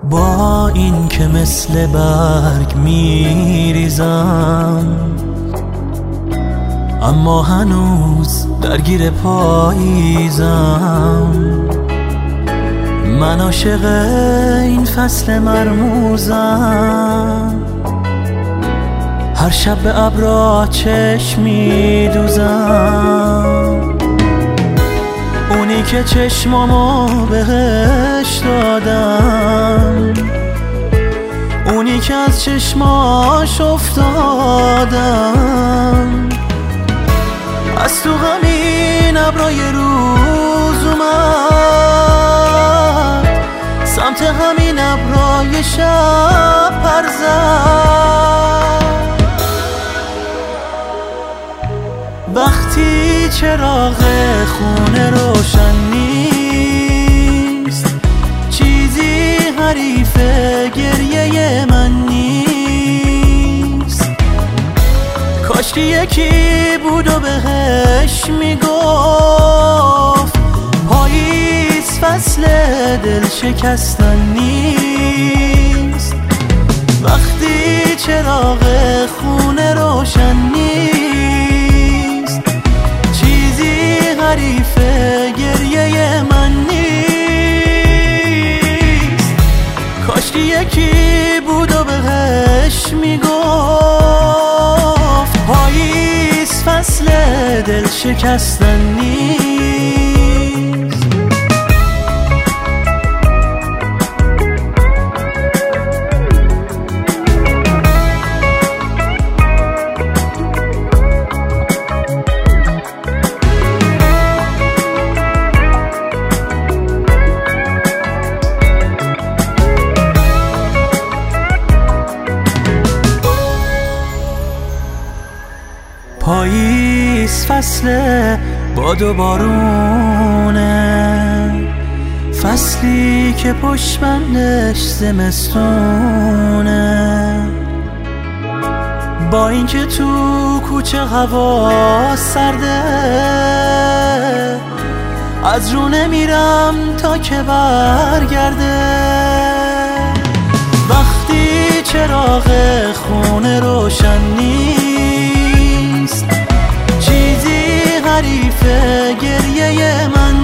با این که مثل برگ میریزم، اما هنوز درگیر پاییزم. من عاشق این فصل مرموزم، هر شب به ابرا چشم میدوزم. اونی که چشمامو بهش دادم، اونی که از چشماش افتادم، از تو غمین ابرای روز اومد، سمت همین ابرای شب پر زد. وقتی چراغ خونه روشن نیست، چیزی حریف گریه من نیست. کاشکی یکی بود و بهش میگفت پاییز فصل دل شکستن نیست. وقتی چراغ خونه روشن نیست، چیزی حریف گریه من نیست. کاشکی یکی بود و بهش میگفت پاییز فصل دل شکستن نیست. پاییز فصل باد و بارونه، فصلی که پشت بندش زمستونه. با اینکه تو کوچه هوا سرده، از رو نمیرم تا که برگرده. وقتی چراغ خونه روشن نیست، چیزی حریف گریه من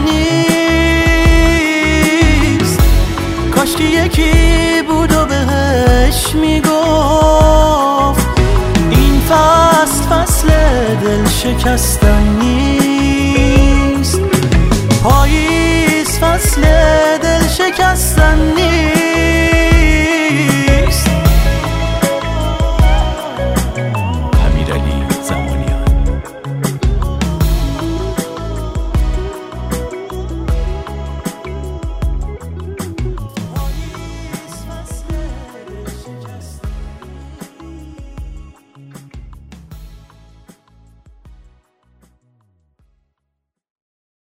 نیست. کاشکی یکی بود و بهش میگفت این فصل دل شکستن نیست. پاییز فصل دل شکستن نیست.